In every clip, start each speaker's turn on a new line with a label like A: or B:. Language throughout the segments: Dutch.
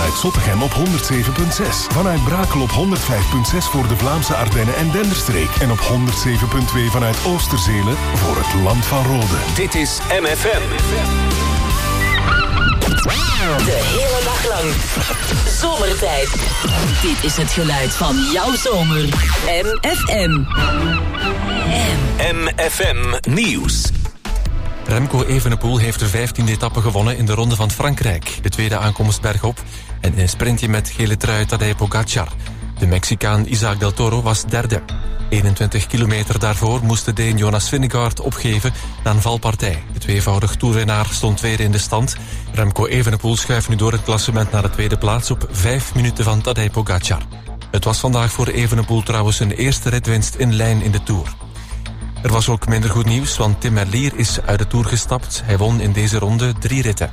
A: vanuit Zottegem op 107.6. Vanuit Brakel op 105.6 voor de Vlaamse Ardennen en Denderstreek. En op 107.2 vanuit Oosterzele voor het Land van Rode.
B: Dit is MFM.
C: De hele dag lang. Zomertijd. Dit is het geluid van jouw zomer. MFM.
B: MFM Nieuws.
D: Remco Evenepoel heeft de 15e etappe gewonnen in de Ronde van Frankrijk. De tweede aankomst bergop en in een sprintje met gele trui Tadej Pogacar. De Mexicaan Isaac del Toro was derde. 21 kilometer daarvoor moest de Deen Jonas Vingegaard opgeven na een valpartij. De tweevoudig toerwinnaar stond tweede in de stand. Remco Evenepoel schuift nu door het klassement naar de tweede plaats op 5 minuten van Tadej Pogacar. Het was vandaag voor Evenepoel trouwens zijn eerste ritwinst in lijn in de Tour. Er was ook minder goed nieuws, want Tim Merlier is uit de Tour gestapt. Hij won in deze ronde 3 ritten.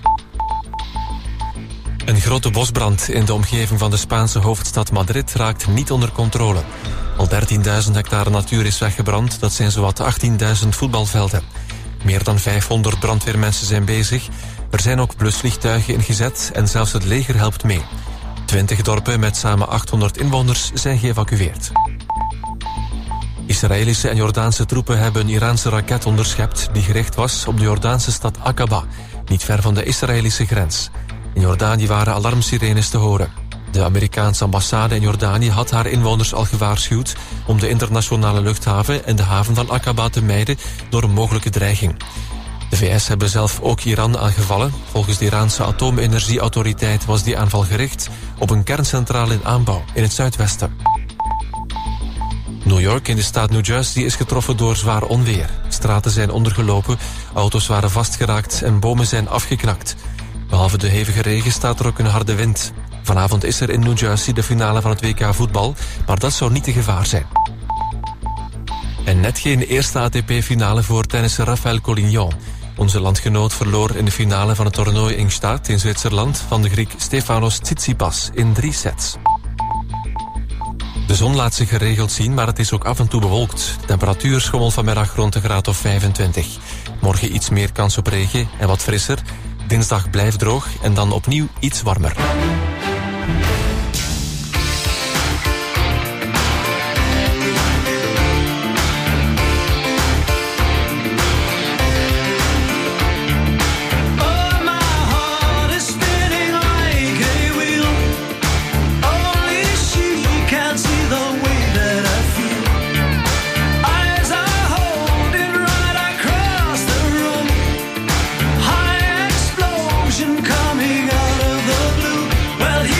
D: Een grote bosbrand in de omgeving van de Spaanse hoofdstad Madrid raakt niet onder controle. Al 13.000 hectare natuur is weggebrand, dat zijn zowat 18.000 voetbalvelden. Meer dan 500 brandweermensen zijn bezig. Er zijn ook blusvliegtuigen ingezet en zelfs het leger helpt mee. 20 dorpen met samen 800 inwoners zijn geëvacueerd. Israëlische en Jordaanse troepen hebben een Iraanse raket onderschept die gericht was op de Jordaanse stad Aqaba, niet ver van de Israëlische grens. In Jordanië waren alarmsirenes te horen. De Amerikaanse ambassade in Jordanië had haar inwoners al gewaarschuwd om de internationale luchthaven en de haven van Aqaba te mijden door een mogelijke dreiging. De VS hebben zelf ook Iran aangevallen. Volgens de Iraanse atoomenergieautoriteit was die aanval gericht op een kerncentrale in aanbouw in het zuidwesten. New York in de staat New Jersey is getroffen door zwaar onweer. Straten zijn ondergelopen, auto's waren vastgeraakt en bomen zijn afgeknakt. Behalve de hevige regen staat er ook een harde wind. Vanavond is er in New Jersey de finale van het WK voetbal, maar dat zou niet te gevaar zijn. En net geen eerste ATP-finale voor tennisser Rafael Collignon. Onze landgenoot verloor in de finale van het toernooi in Gstaad in Zwitserland van de Griek Stefanos Tsitsipas in 3 sets. De zon laat zich geregeld zien, maar het is ook af en toe bewolkt. De temperatuur schommelt vanmiddag rond de graad of 25. Morgen iets meer kans op regen en wat frisser. Dinsdag blijft droog en dan opnieuw iets warmer.
E: Coming out of the blue. Well,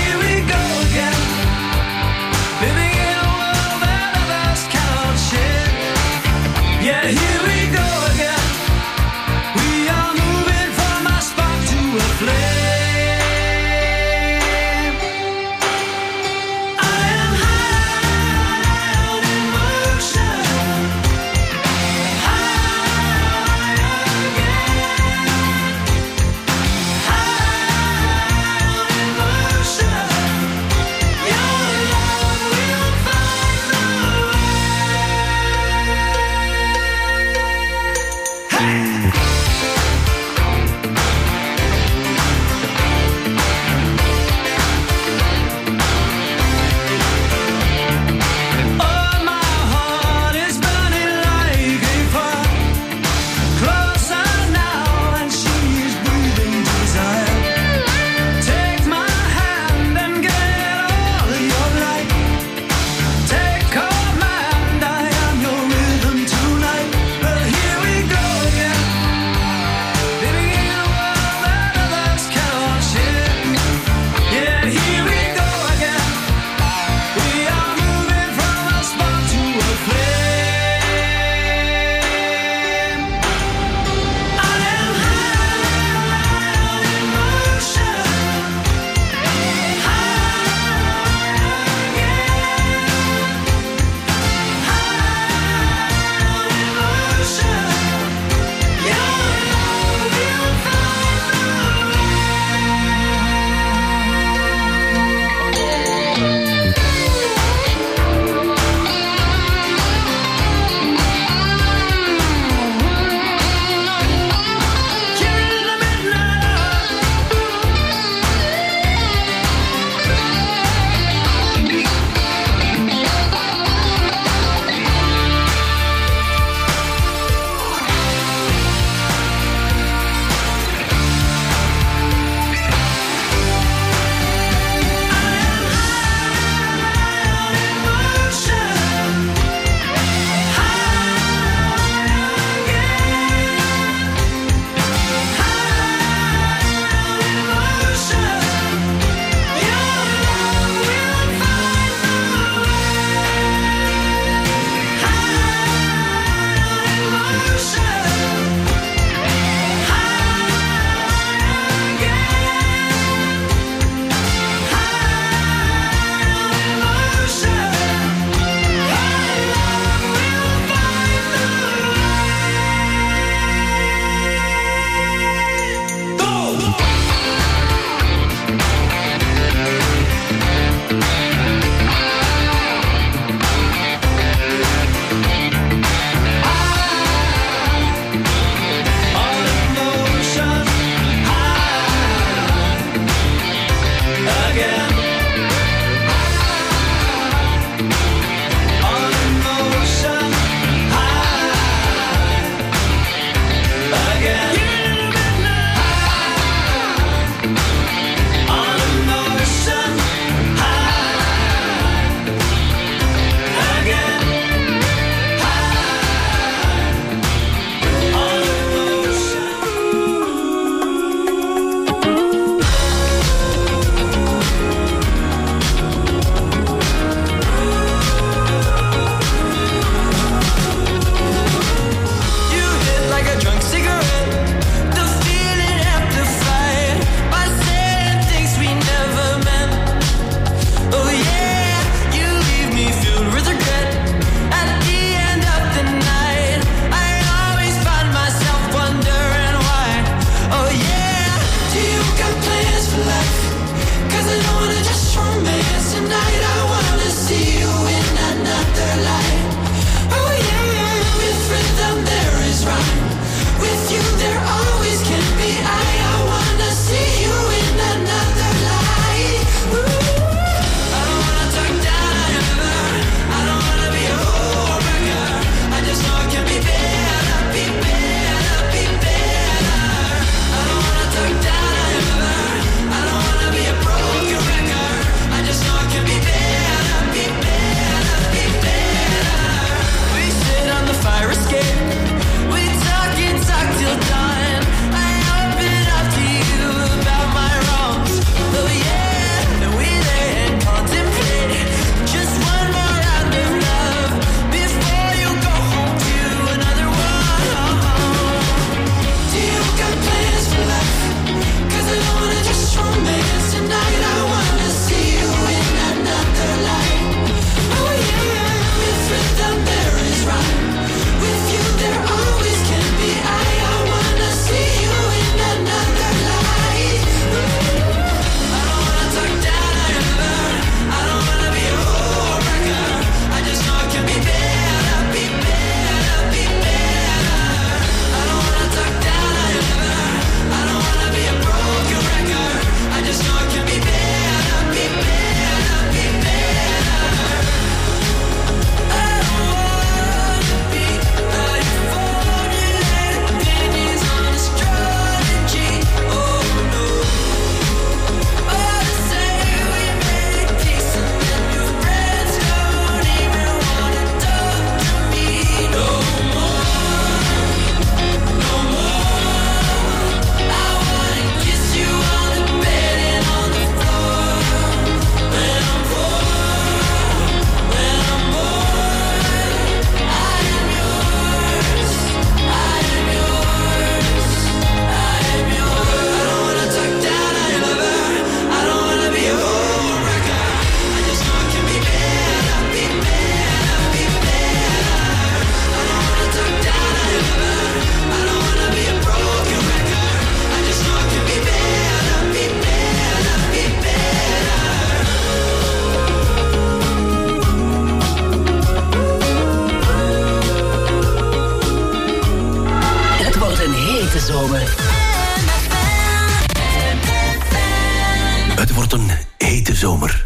E: een hete zomer.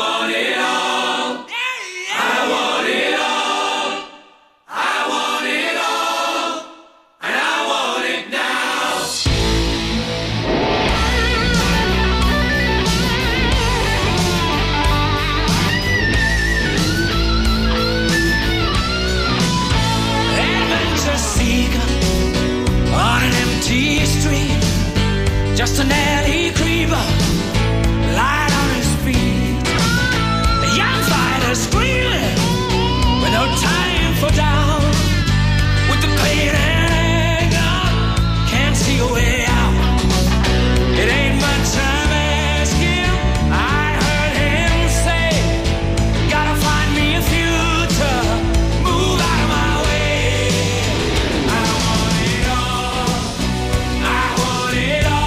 F: Just an alley creeper, light on his feet. A young fighter screaming with no time for doubt. With the pain and anger, can't see a way out. It ain't much I'm asking. I heard him say, gotta find me a future, move out of my way. I want it all, I want it all.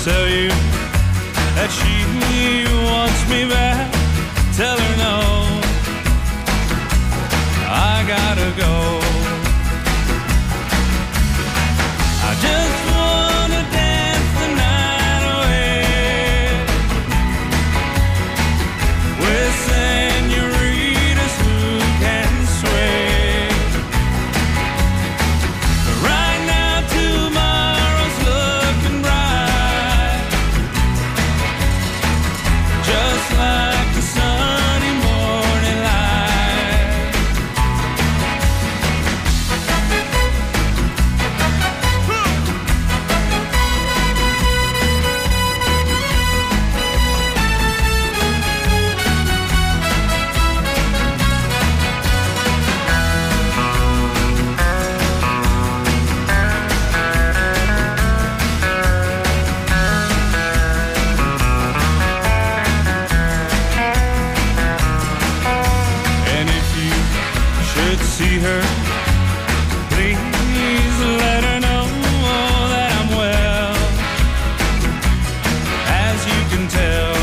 E: tell you that she wants me back. Tell her no, I gotta go. I just wanna dance the night away with senoritas who can sway. Right now tomorrow's looking bright, just like the sunny morning light. And if you should see her, please let her know that I'm well, as you can tell.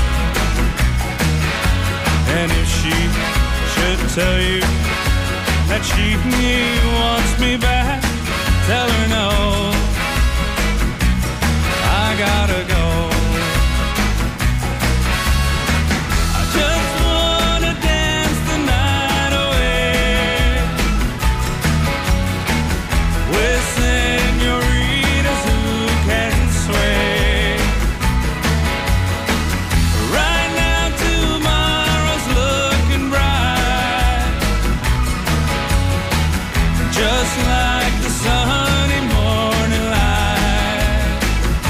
E: And if she should tell you that she wants me back, tell her no, I gotta go. I just wanna dance the night away with senoritas who can sway. Right now tomorrow's looking bright, just like the sunny morning light.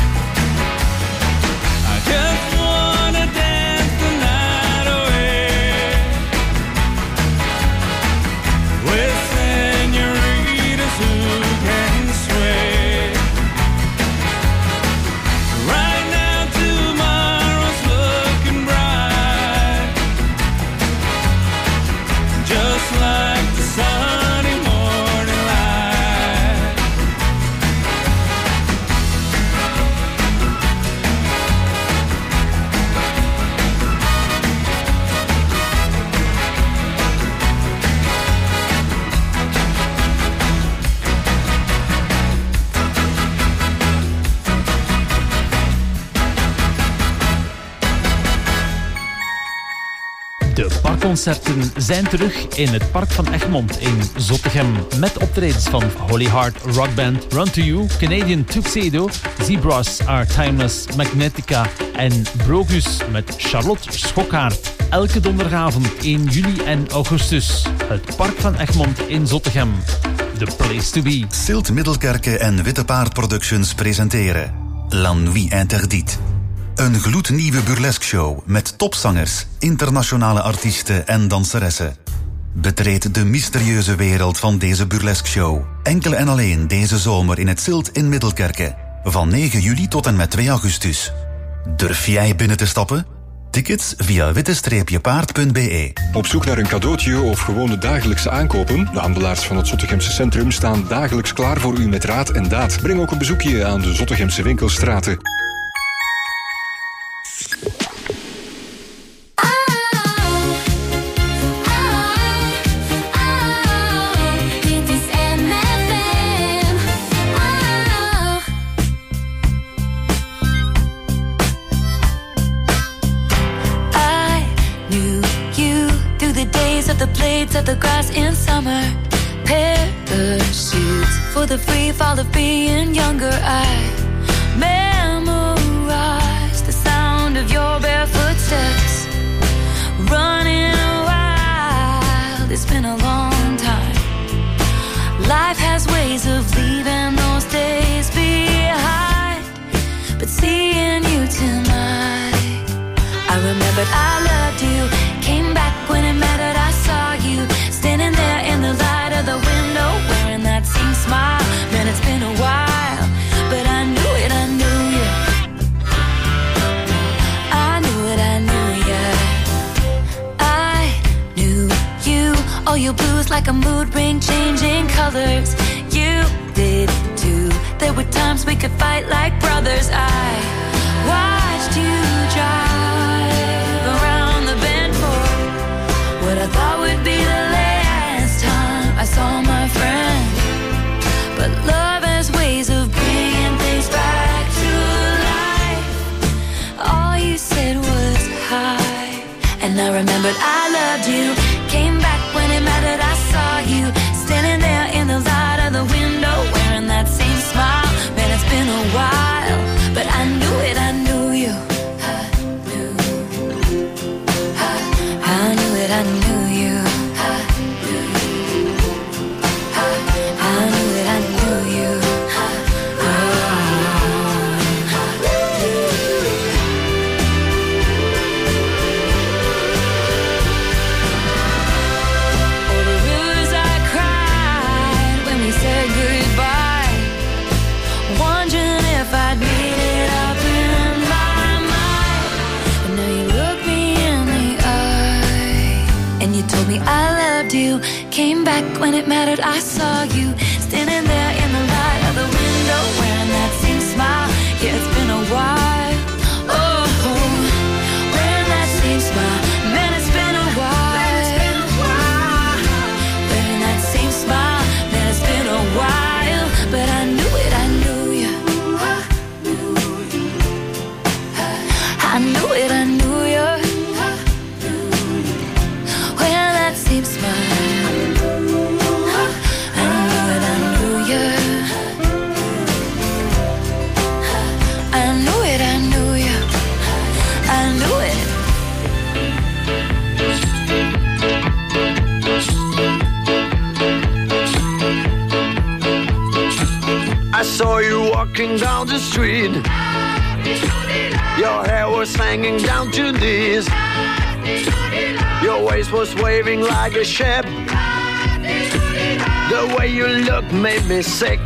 E: I just wanna dance the night away with senoritas who can sway. Right now tomorrow's looking bright, just like the sunny morning light.
G: De parkconcerten zijn terug in het Park van Egmond in Zottegem. Met optredens van Holy Heart Rock Band, Run To You, Canadian Tuxedo, Zebras Are Timeless, Magnetica en Brogus met Charlotte Schokkaert. Elke donderdagavond 1 juli en augustus. Het Park van Egmond in Zottegem. The place to be.
H: Silt Middelkerke en Witte Paard Productions presenteren La Nuit Interdite. Een gloednieuwe burlesque-show met topzangers, internationale artiesten en danseressen. Betreed de mysterieuze wereld van deze burlesque-show. Enkel en alleen deze zomer in het Silt in Middelkerke. Van 9 juli tot en met 2 augustus. Durf jij binnen te stappen? Tickets via witte-paard.be.
I: Op zoek naar een cadeautje of gewone dagelijkse aankopen? De handelaars van het Zottegemse centrum staan dagelijks klaar voor u met raad en daad. Breng ook een bezoekje aan de Zottegemse winkelstraten.
J: The blades of the grass in summer, parachutes for the free fall of being younger. I memorize the sound of your barefoot steps, running wild. It's been a long time. Life has ways of leaving those days behind, but seeing you tonight, I remembered I loved you. Came back when it mattered. I saw you standing there in the light of the window, wearing that same smile. Man, it's been a while, but I knew it, I knew you. I knew it, I knew you. I knew you. All your blues like a mood ring, changing colors. You did too. There were times we could fight like brothers. I watched you drive around the bend for what I thought would be the last time I saw my friend. But love has ways of bringing things back to life. All you said was hi, and I remembered I loved you. Came back when it mattered, I saw you standing there in the light of the window, wearing that same smile. Man, it's been a while, but I knew it, I knew you. I knew it, I knew you. I knew it, I knew you. I loved you. Came back when it mattered, I saw you standing there in the light of the window, wearing that same smile. Yeah, it's been a while. Oh, wearing that same smile. Man, it's been a while. Wearing that same smile. Man, it's been a while. But I knew it, I knew you. I knew it, I knew you. Same smile. I knew it, I knew you. I knew it, I knew you. I knew it.
K: I saw you walking down the street. Your hair was hanging down to knees. Your waist was waving like a ship. The way you looked made me sick.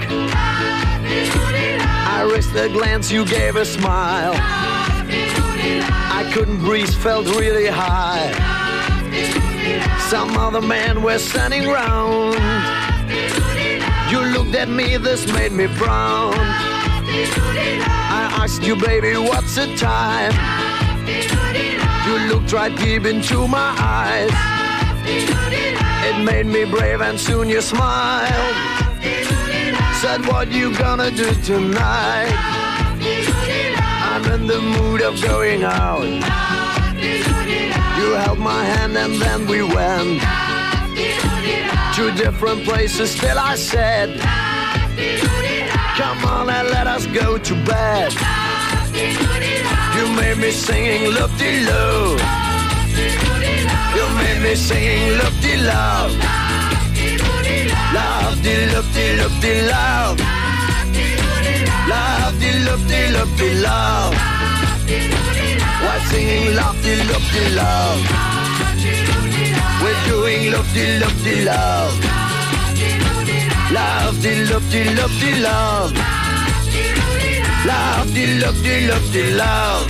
K: I risked a glance, you gave a smile. I couldn't breathe, felt really high. Some other men were standing round. You looked at me, this made me brown. I asked you, baby, what's the time? You looked right deep into my eyes. It made me brave and soon you smiled. Said, what you gonna do tonight? I'm in the mood of going out. You held my hand and then we went to different places. Still I said, come on and let us go to bed. You made me singing loop-de-loo. You made me singing loop-de-love. Love-de-loop-de-loop-de-love. Love-de-loop-de-loop-de-love. We're singing love-de-loop-de-love. We're doing loop-de-loop-de-love. Love-de-loop-de-loop-de-love. Love-de-loop-de-loop-de-love.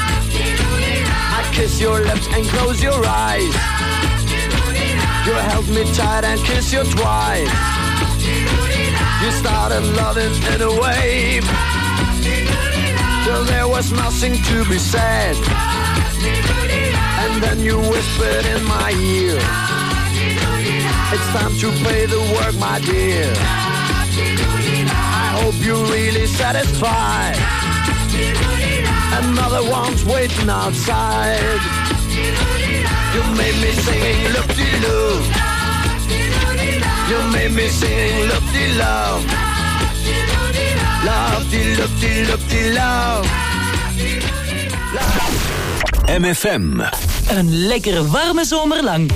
K: I kiss your lips and close your eyes. You held me tight and kissed you twice. You started loving in a wave till there was nothing to be said. And then you whispered in my ear, it's time to pay the work, my dear. I hope you're really satisfied. Another one's waiting outside. You made me singing loop-de-loo. You made me singing loop-de-love. Love-de-loop-de-loop-de-love.
B: MFM.
C: Een lekkere warme zomer lang.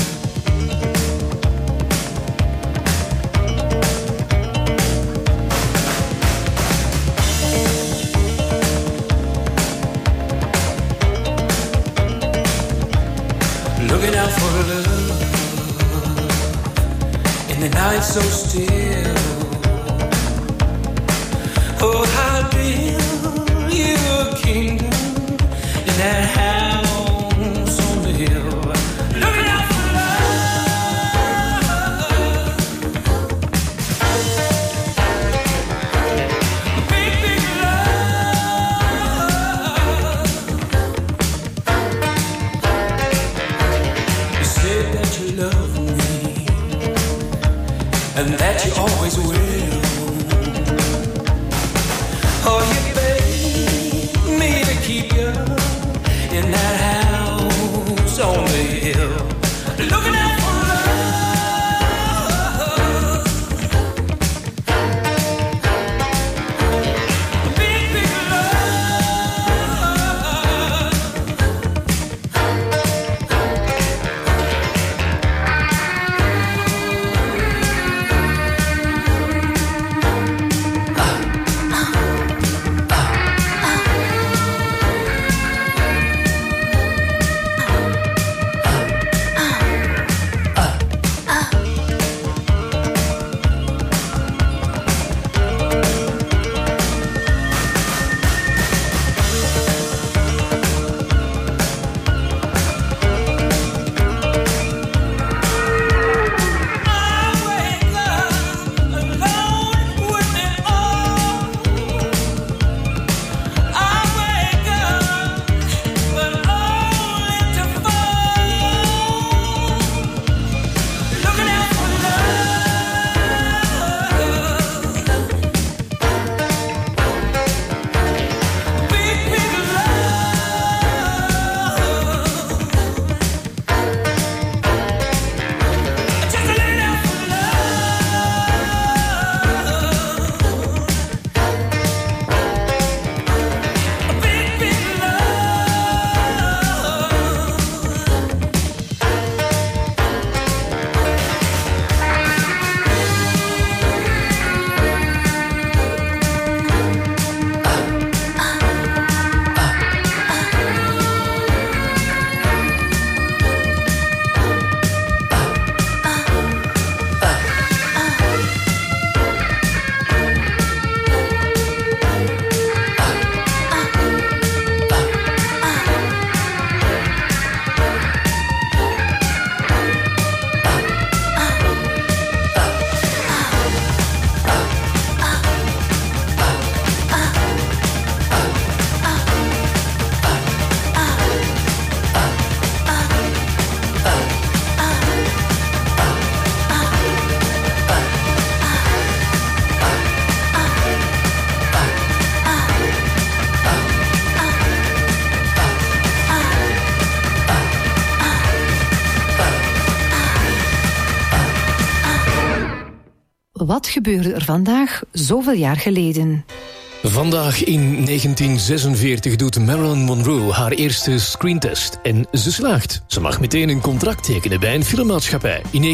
F: Looking out for love in the night so still. Oh, how build you a kingdom in that house on the hill. Looking out for love, big, big love. and that you always will. Oh, you beg me to keep you in that house on the hill, looking out for love, big, big
L: Wat gebeurde er vandaag zoveel jaar geleden?
M: Vandaag in 1946 doet Marilyn Monroe haar eerste screentest en ze slaagt. Ze mag meteen een contract tekenen bij een filmmaatschappij. In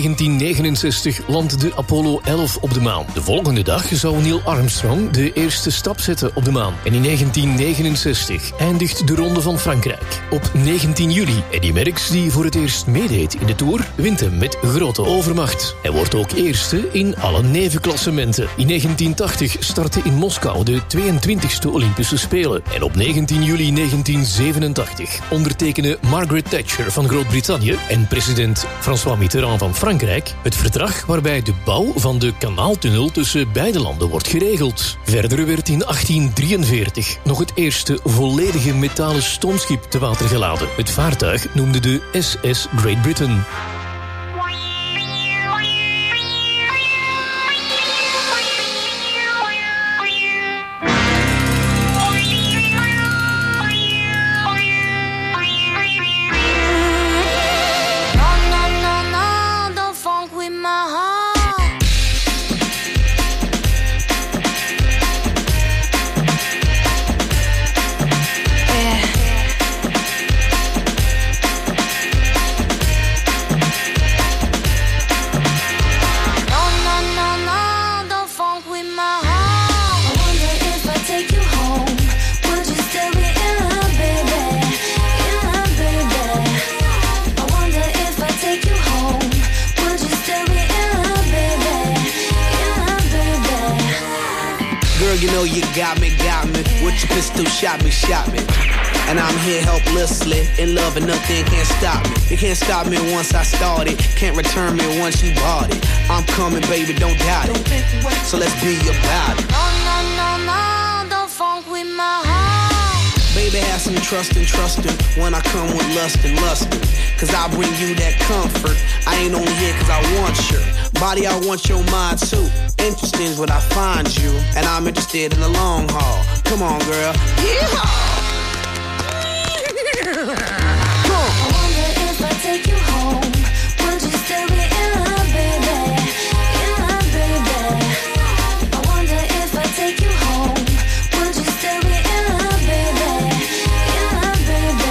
M: 1969 landt de Apollo 11 op de maan. De volgende dag zou Neil Armstrong de eerste stap zetten op de maan. En in 1969 eindigt de Ronde van Frankrijk. Op 19 juli Eddy Merckx, die voor het eerst meedeed in de Tour, wint hem met grote overmacht. Hij wordt ook eerste in alle nevenklassementen. In 1980 startte in Moskou de 22e Olympische Spelen. En op 19 juli 1987 ondertekenen Margaret Thatcher van Groot-Brittannië en president François Mitterrand van Frankrijk het verdrag waarbij de bouw van de kanaaltunnel tussen beide landen wordt geregeld. Verder werd in 1843 nog het eerste volledige metalen stoomschip te water geladen. Het vaartuig noemde de SS Great Britain.
N: Shot me. And I'm here helplessly, in love and nothing can't stop me. You can't stop me once I started, can't return me once you bought it. I'm coming, baby, don't doubt it. So let's be about it.
J: No, don't funk with my heart.
N: Baby, have some trustin' when I come with lustin'. Cause I bring you that comfort. I ain't only here cause I want your body, I want your mind too. Interesting is what I find you, and I'm interested in the long haul. Come on, girl. Yeehaw!
J: I wonder if I take you home, would you still be in love, baby? In love, baby. I wonder if I take you home, would you still be in love, baby? In love, baby.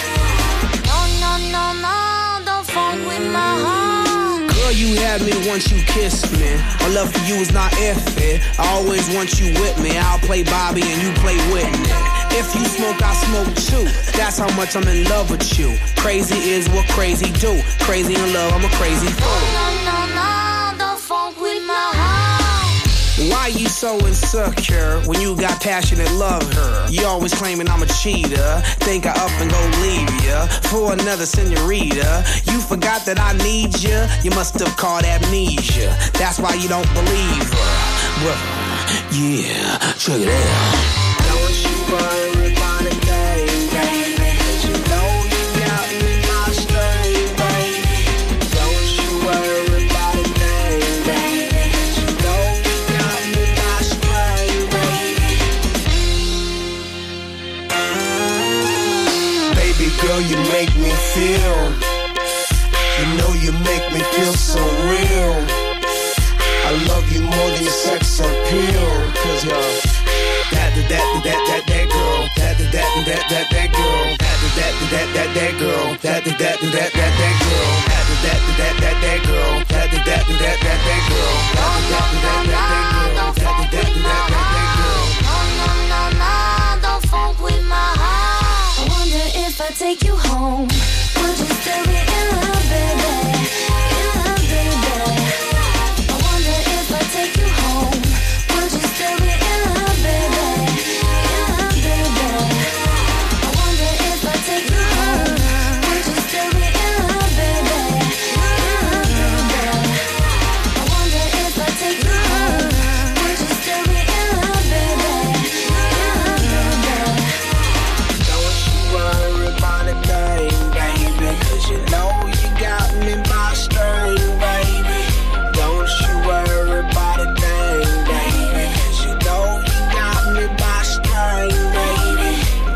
J: No, don't fuck with my heart.
N: Girl, you had me once you kissed me. My love for you is not if it. I always want you with me. I'll play Bobby and you play Whitney. If you smoke, I smoke too. That's how much I'm in love with you. Crazy is what crazy do. Crazy in love, I'm a crazy fool.
J: No, don't fuck with my heart.
N: Why you so insecure when you got passionate love her? You always claiming I'm a cheater. Think I up and go leave ya for another senorita. You forgot that I need ya. You must have caught amnesia. That's why you don't believe her. Well, yeah, check it out. Don't you worry about a thing, baby. 'Cause you know you got me my string, baby. Don't you worry about a thing, baby. 'Cause you know you got me my string, baby. Baby girl, you make me feel. You know you make me feel so real. I love you more than your sex appeal. 'Cause you're that girl, that girl, that girl, that girl, that girl, that girl,
J: Don't fuck with my heart. I wonder if I take you home, would you still be in love, baby? In love, baby. I wonder if I take you home, would you still be in love, baby? In love, baby. I wonder if I take you home, would you still be in love, baby? In love, baby. I wonder if I take you home, would you still be in love, baby? In love, baby.
N: Don't you worry about a thing, baby. 'Cause you know you got me by string, baby. Don't you worry about a thing, baby. 'Cause you know you got me by string, baby.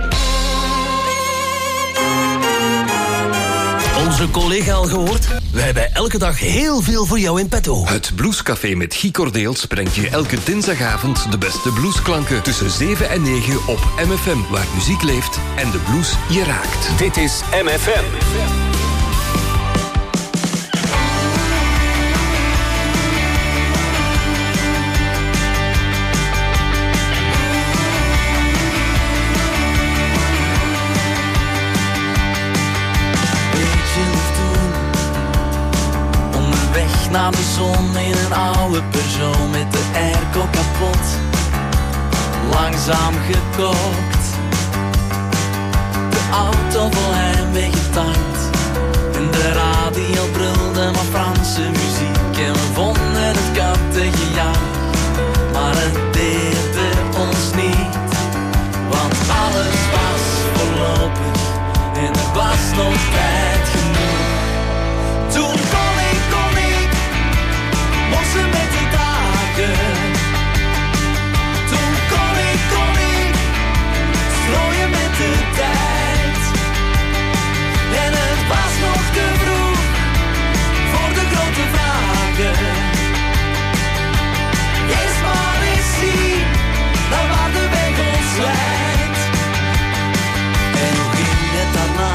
O: Onze collega al gehoord? Wij hebben elke dag heel veel voor jou in petto.
B: Het Bluescafé met Guy Cordeels brengt je elke dinsdagavond de beste bluesklanken tussen 7 en 9 op MFM, waar muziek leeft en de blues je raakt.
P: Dit is MFM.
Q: Naar de zon in een oude Peugeot met de airco kapot, langzaam gekookt. De auto vol heimwee getankt en de radio brulde maar Franse muziek. En we vonden het kapte gejank, maar het deerde ons niet. Want alles was voorlopig en er was nog tijd genoeg. Toen kon ik botsen met de dagen. Toen kon ik strooien met de tijd. En het was nog te vroeg voor de grote vragen. Eerst maar eens zien naar waar de weg ons leidt. En hoe ging het daarna?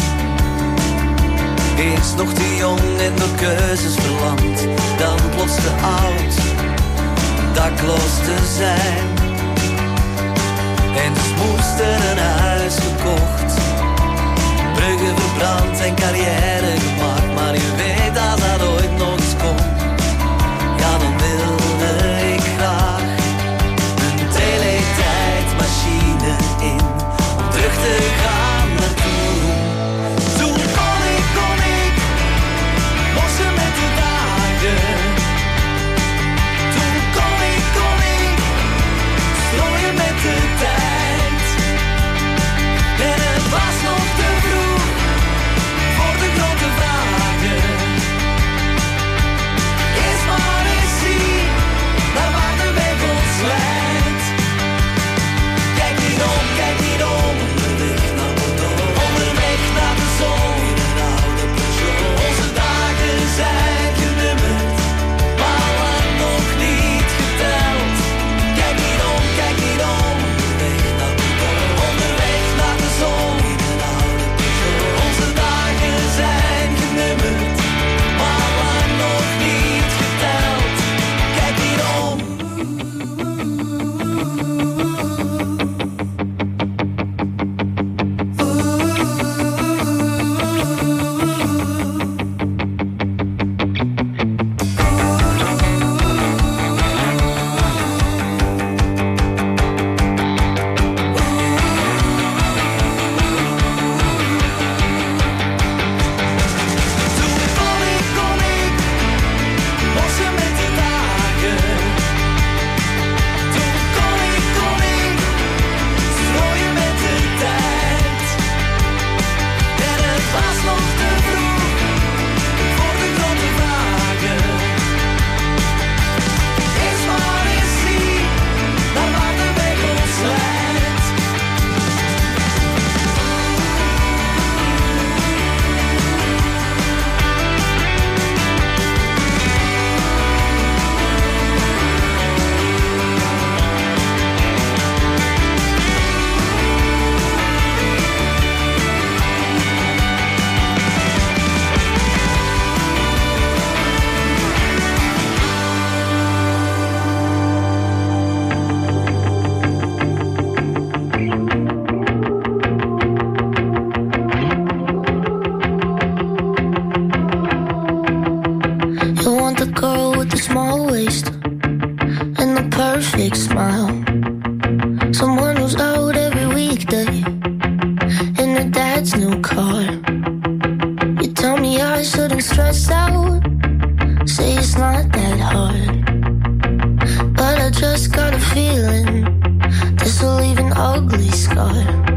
Q: Eerst nog te jong en door keuzes verlamd, dan plots te oud, dakloos te zijn. En dus moest er een huis gekocht, bruggen verbrand en carrière gemaakt. Maar je weet als dat ooit nog eens komt, ja dan wilde ik graag een teletijdmachine in, om terug te gaan naar toen. Toen kon ik botsen met de dagen. Toen kon ik strooien met de tijd.
P: the girl with the small waist and the perfect smile. Someone who's out every weekday in her dad's new car. You tell me I shouldn't stress out, say it's not that hard, but I just got a feeling this will leave an ugly scar.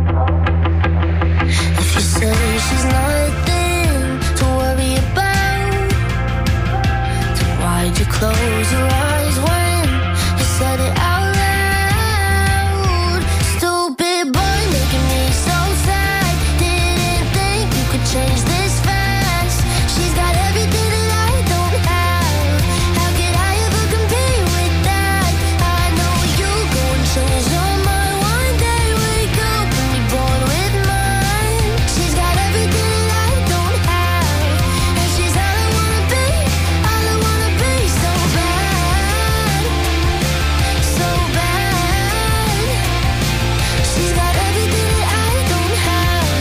P: If you say she's nothing to worry about, then why'd you close your eyes when you said it out loud? Stupid boy making me so sad. Didn't think you could change this fast. She's got everything that I don't have. How could I ever compete with that? I know you go and change your mind one day. Wake up and be born with mine. She's got everything that I don't have, and she's all I wanna be, all I wanna be. So bad, so bad. She's got everything that I don't have.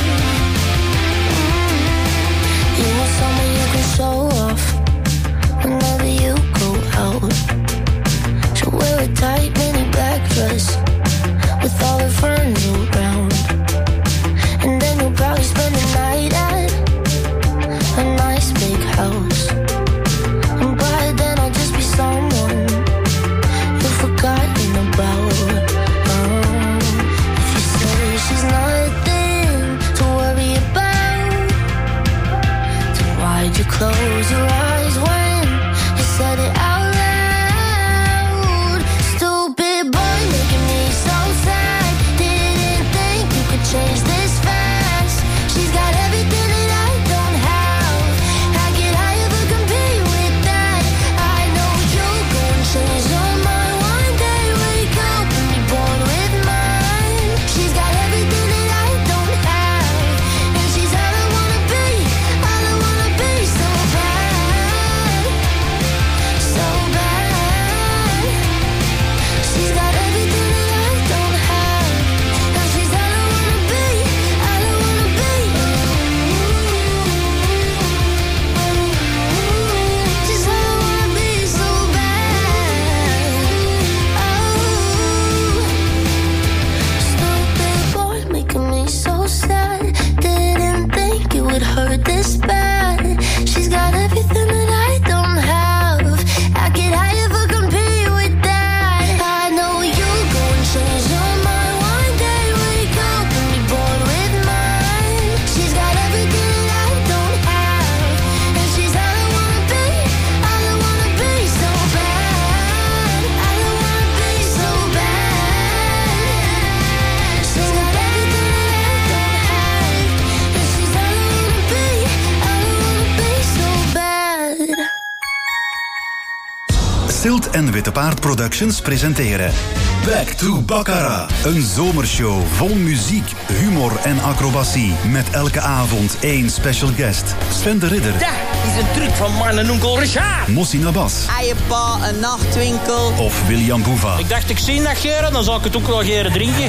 P: You want someone you can show off whenever you go out. She'll wear a tight mini black dress with all her friends around, and then you'll probably spend the night at a nice big house. And by then I'll just be someone you've forgotten about. If you say she's nothing to worry about, then why'd you close your eyes when you said it out loud? Stupid boy making me so sad. Didn't think you could change this fast. She's got everything that I don't have. How could I ever compete with that? I know you'll go and change your mind one day. Wake up and be born with mine. She's got everything that I don't have, and she's all I wanna be, all I wanna be. So bad, so bad. She's got everything that I don't have, and she's all I wanna be, all I wanna be. She's all I wanna be, so bad. Stupid boy making me so sad. Didn't think it would hurt this bad. She's got everything that I don't have. How could I ever compete with that? I know you'll go and change your mind one day. Wake up and be born with mine. She's got everything that I don't have, and she's all I wanna be, all I wanna be. So bad, all I wanna be. So bad. She's got everything that I don't have, and she's all I wanna be, all I wanna be. So bad.
H: Silt en Witte Paard Productions presenteren Back to Baccarat. Een zomershow vol muziek, humor en acrobatie. Met elke avond één special guest. Sven de Ridder.
R: Dat is een truc van mijn onkel Richard.
H: Mossi Nabas.
R: Eiepa, een nachtwinkel.
H: Of William Boeva.
R: Ik dacht, ik zie dat geren, dan zou ik het ook wel geren drinken.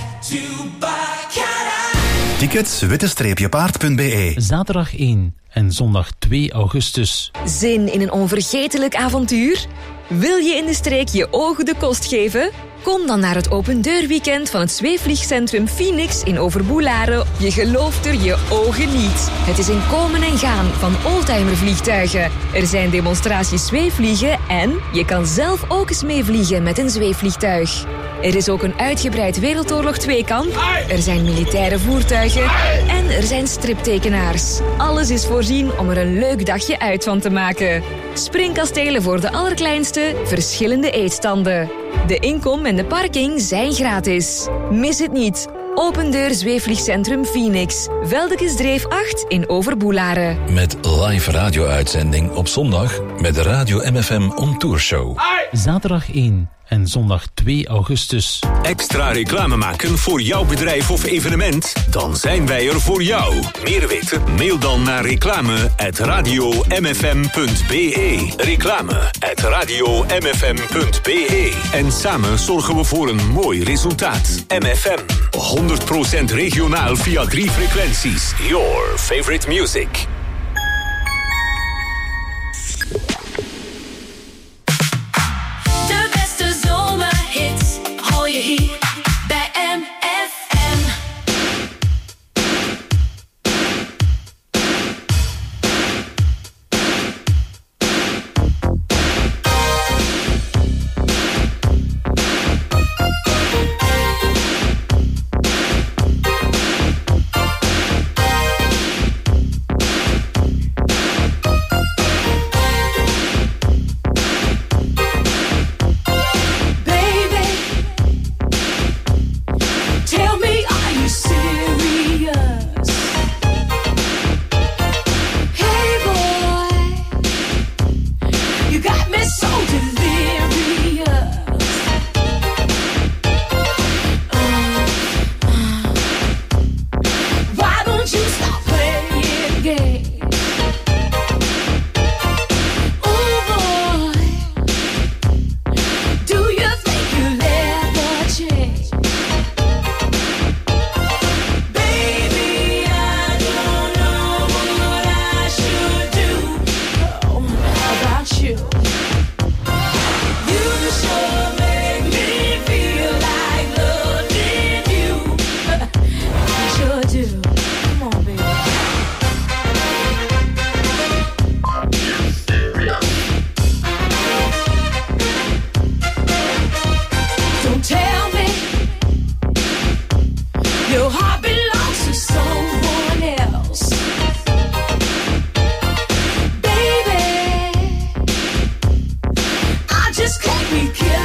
H: Tickets witte-paard.be.
G: Zaterdag 1 en zondag 2 augustus.
S: Zin in een onvergetelijk avontuur? Wil je in de streek je ogen de kost geven? Kom dan naar het opendeurweekend van het zweefvliegcentrum Phoenix in Overboelaren. Je gelooft er je ogen niet. Het is een komen en gaan van oldtimervliegtuigen. Er zijn demonstraties zweefvliegen en je kan zelf ook eens meevliegen met een zweefvliegtuig. Er is ook een uitgebreid Wereldoorlog 2-kamp. Er zijn militaire voertuigen. En er zijn striptekenaars. Alles is voorzien om er een leuk dagje uit van te maken. Springkastelen voor de allerkleinste, verschillende eetstanden. De inkom en de parking zijn gratis. Mis het niet. Open deur zweefvliegcentrum Phoenix. Veldekesdreef 8 in Overboelaren.
T: Met live radio-uitzending op zondag met de Radio MFM On Tour Show.
G: Zaterdag 1 en zondag 2 augustus.
U: Extra reclame maken voor jouw bedrijf of evenement? Dan zijn wij er voor jou. Meer weten? Mail dan naar reclame@radiomfm.be. Reclame@radiomfm.be. En samen zorgen we voor een mooi resultaat. MFM. 100% regionaal via 3 frequenties. Your favorite music.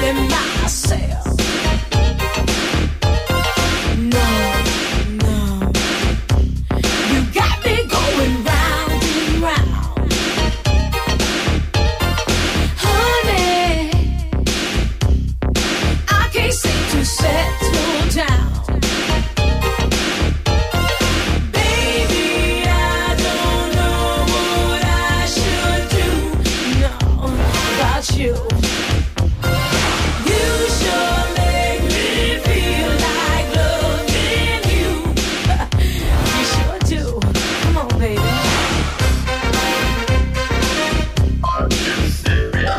F: feeling myself. No, no, you got me going round and round. Honey, I can't seem to settle down. You sure make me feel like loving you. You sure do. Come on, baby. Are you serious?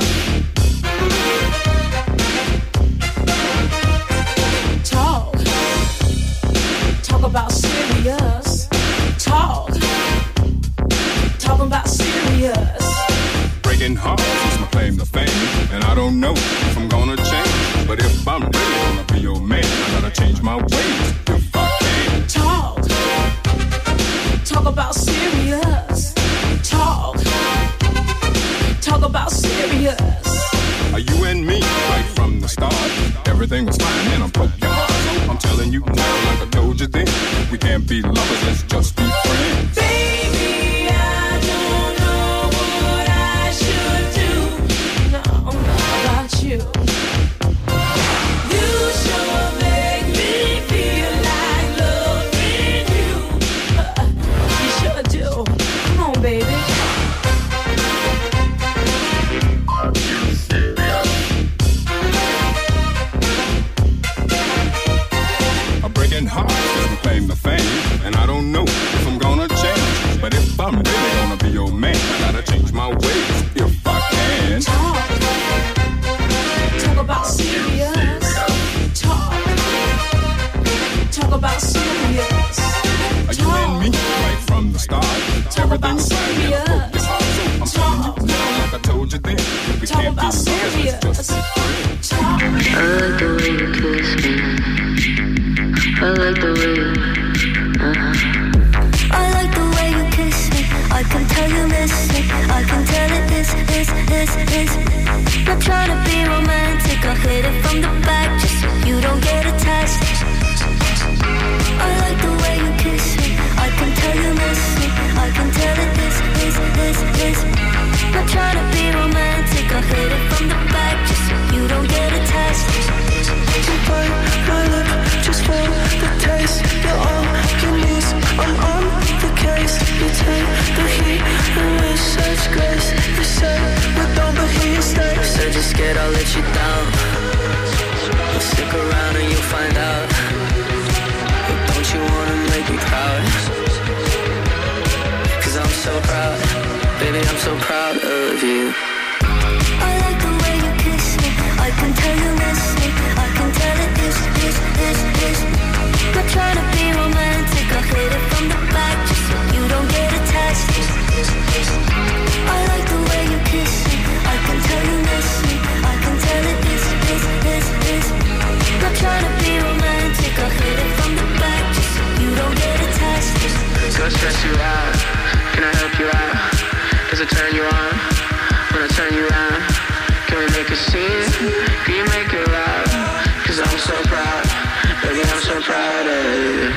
F: Talk about serious. Talking about serious.
A: Breaking hearts is my claim to fame, and I don't know if I'm gonna change. But if I'm really gonna be your man, I gotta change my ways if I can.
F: Talk about serious. Talk about serious.
A: Are you and me right from the start? Everything was fine and I broke your heart. So I'm telling you now, like I told you then, we can't be lovers, let's just be friends.
F: Baby, I don't know what I should do. No, about you. You sure make me feel like loving you. You sure do. Come on, baby. Are you serious?
A: I'm breaking hearts just to claim the fame, and I don't know if I'm gonna change. But if I'm really gonna be your man, I gotta change my ways if I can.
F: Talk about serious. Talk about serious.
A: Are you and me right from the start? Everything was fine and I broke your heart. So I'm telling you now, like I told you then, if we can't be lovers, let's just be friends.
P: I like the way you kiss me. I like the way you, I like the way you kiss me. I can tell you miss me. I can tell it is. Not trying to be romantic. I'll hit it from the back just so you don't get attached. I like the way you kiss me. I can tell you miss me. I can tell it is. Not trying to be romantic. I'll hit it from the back just so you don't get attached. You bite my lip just for the taste. You're on your knees, I'm on the case. You take the heat and with such grace. You say we're done but he stays.
V: Said you're scared I'll let you down. Well, stick around and you'll find out. But don't you wanna make me proud? Cause I'm so proud. Baby, I'm so proud of you.
P: I like the way you kiss me. I can tell you miss me. I can tell it is. Not trying to be romantic. I'll hit it from the back just so you don't get attached. I like the way you kiss me. I can tell you miss me. I can tell it is. Not trying to be romantic. I'll hit it from the back just so you don't get attached.
V: Go stress you out. Can I help you out? Does it turn you on? When I turn you around, can we make a scene? Can you make it loud? Cause I'm so proud. Baby, I'm so proud of you.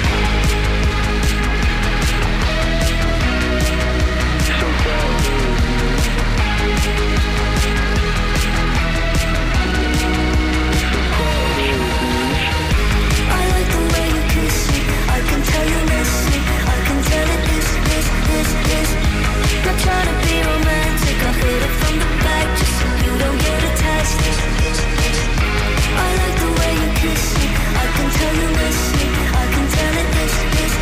P: I like the way you kiss me. I can tell you miss me. I can tell it is. Not trying to be romantic. I'll hit it from the back just so you don't get attached. I like the way you kiss me. I can tell you miss me. I can tell it is.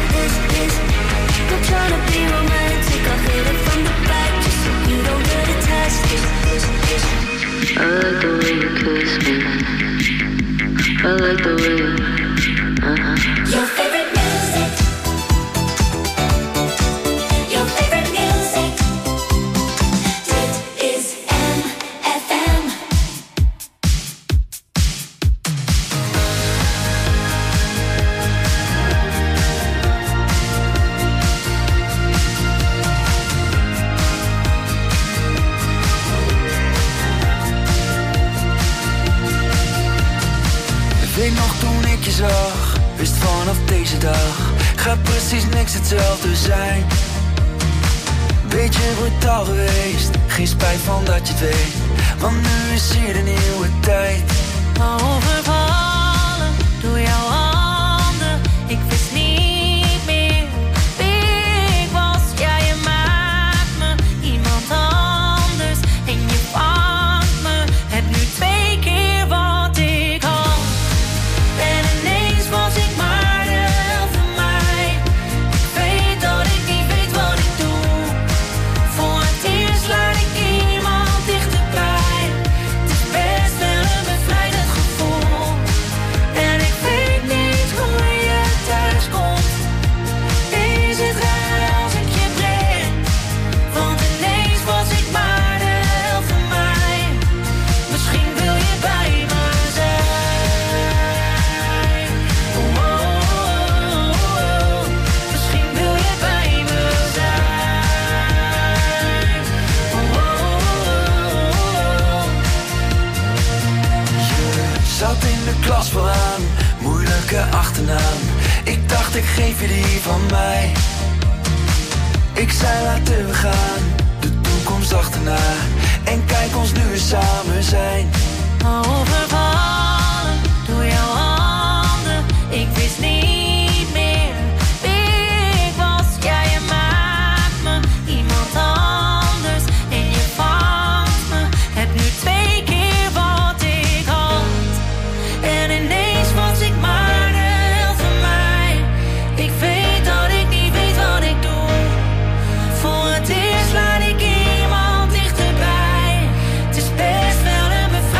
P: Not trying to be romantic. I'll hit it from the back just so you don't get attached.
V: I like the way you kiss me. I like the way you,
P: Your favorite music. Your favorite music. Dit is MFM.
D: weet nog toen ik je zag, wist vanaf deze dag gaat precies niks hetzelfde zijn. Beetje brutaal geweest, geen spijt van dat je het weet, want nu is hier de nieuwe tijd.
J: Overvallen door jouw handen, ik wist niet meer wie ik was. Ja, je maakt me iemand anders en je vangt me. Heb nu 2 keer wat ik had en ineens was ik maar de helft van mij. Ik weet dat ik niet weet wat ik doe. Voor het eerst laat ik iemand dichterbij. Het is best wel een bevrijdend gevoel. En ik weet niet hoe je thuis komt. Is het raar als ik je breng? Want ineens was ik maar de helft van mij. Misschien wil je bij me zijn. Oh, oh, oh, oh. Misschien wil je bij me zijn. Oh, oh, oh, oh.
D: Je zat in de klas vooraan, moeilijke achternaam. Ik dacht ik geef je die van mij. Ik zei laten we gaan, de toekomst achterna. En kijk ons nu eens samen zijn.
J: Overvallen door jouw handen, ik wist niet meer wie ik was. Ja, je maakt me iemand anders en je vangt me. Heb nu 2 keer wat ik had en ineens was ik maar de helft van mij. Ik weet dat ik niet weet wat ik doe. Voor het eerst laat ik iemand dichterbij. Het is best wel een bevrijding.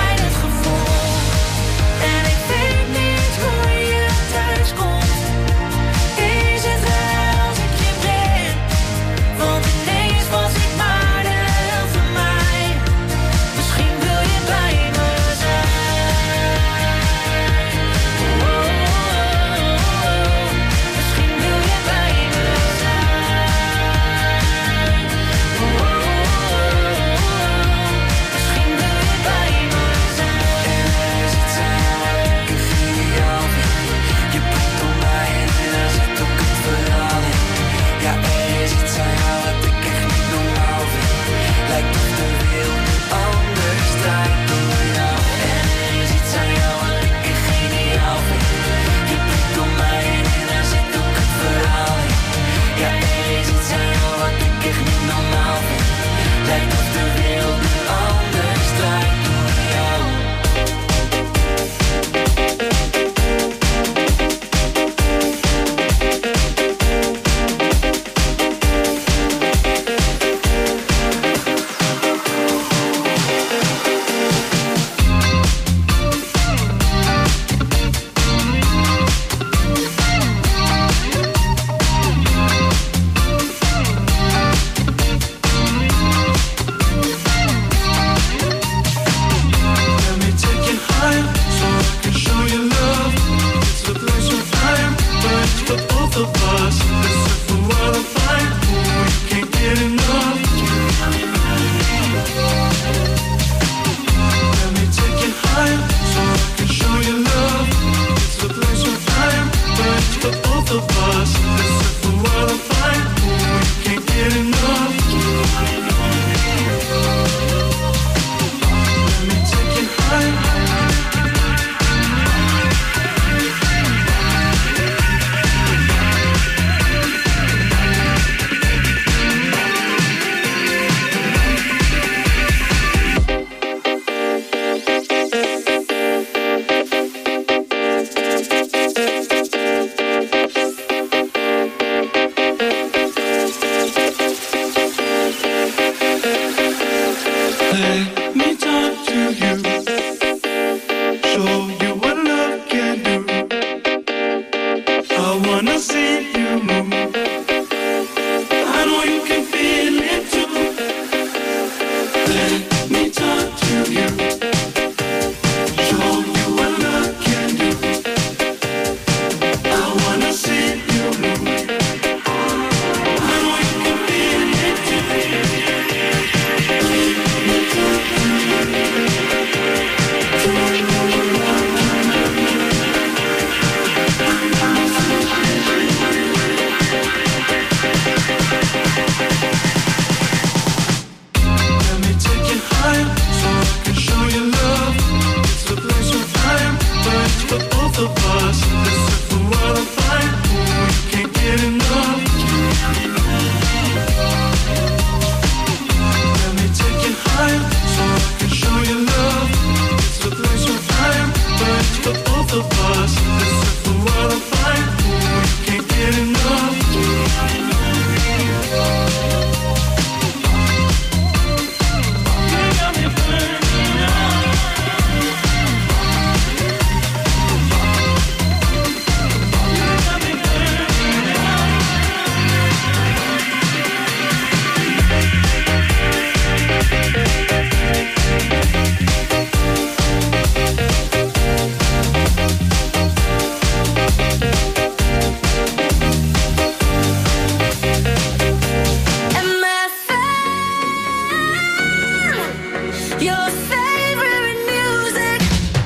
P: your favorite music.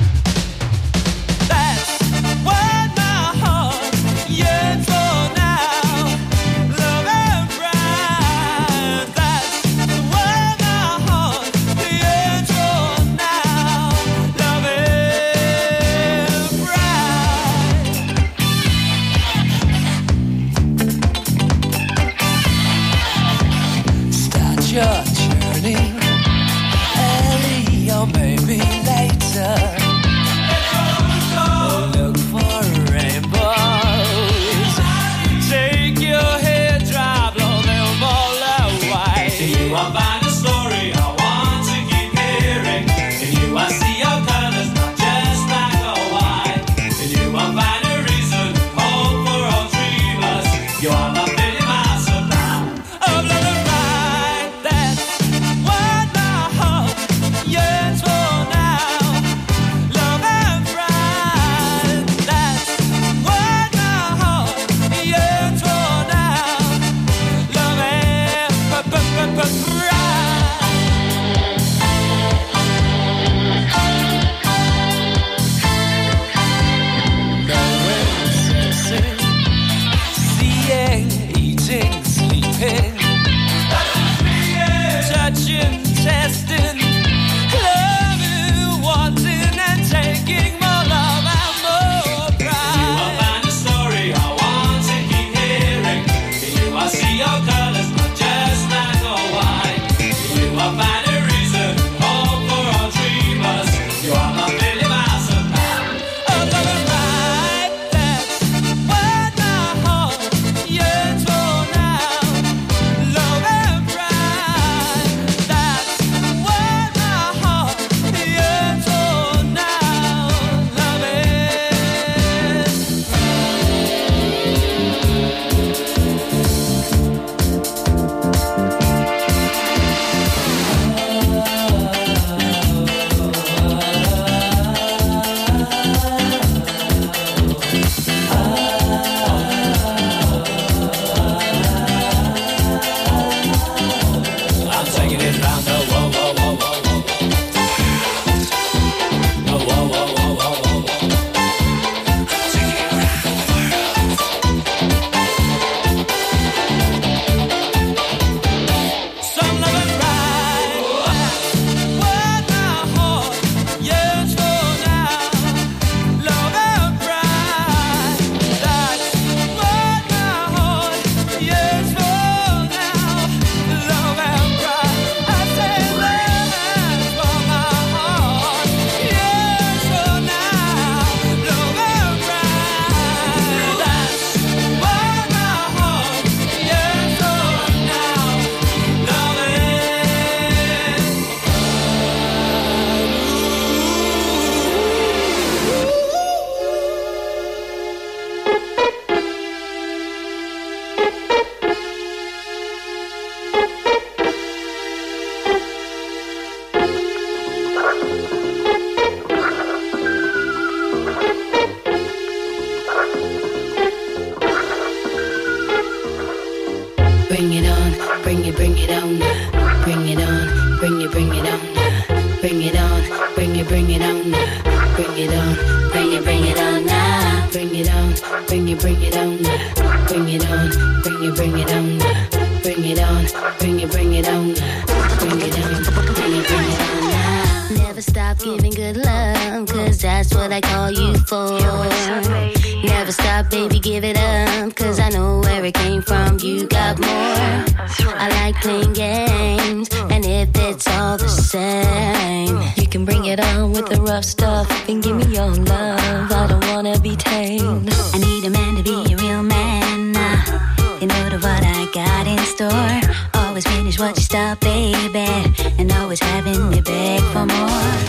F: That's what my heart yearns for now. Love and pride. That's what my heart yearns for now. Love and pride. Start your journey early or maybe later. Look for rainbows. Take your hair dry, blow them all away. In you I find a story I want to keep hearing. In you I see your colors, not just black or white. In you I find a reason, hope for all dreamers. You are my Billy Mouse supply of love and pride. That's what my heart yearns for now. Love and pride. That's what my heart yearns for now. Love and pride. Seeing, eating, sleeping, touching, testing, loving, wanting, and taking more love and more pride. You will find a story I want to keep hearing. In you I see your colors, not just black or white. In you I find a reason, hope for all dreamers. You are my Billy Mouse supply of love and pride. That's what my heart yearns for now. Love and pride. That's what my heart yearns for now. Love and I'm taking it round the whoa, whoa, whoa, whoa, whoa. No, whoa, whoa, whoa, whoa, whoa, whoa. Taking it round the world. Some love and pride. What my heart yearns for now. Love and pride. That's what my heart yearns for now. Love and pride. I say that's what my heart yearns for now. Love and pride. That's what my heart yearns for now. Love and
P: Bring it on, bring it on, bring it on, bring it on, bring it on, bring it on, bring it on, bring it on now, bring it on, bring it on, bring it on, bring it on, bring it on, bring it on, bring it on now. Never stop giving good love, 'cause that's what I call you for. Never stop, baby, give it up, 'cause I know where it came from. You got more. I like playing games, and if it's all the same, you can bring it on with the rough stuff and give me your love. I don't wanna be tamed. I need a man to be a real man. You know what I got in store. Always finish what you start, baby, and always having me beg for more.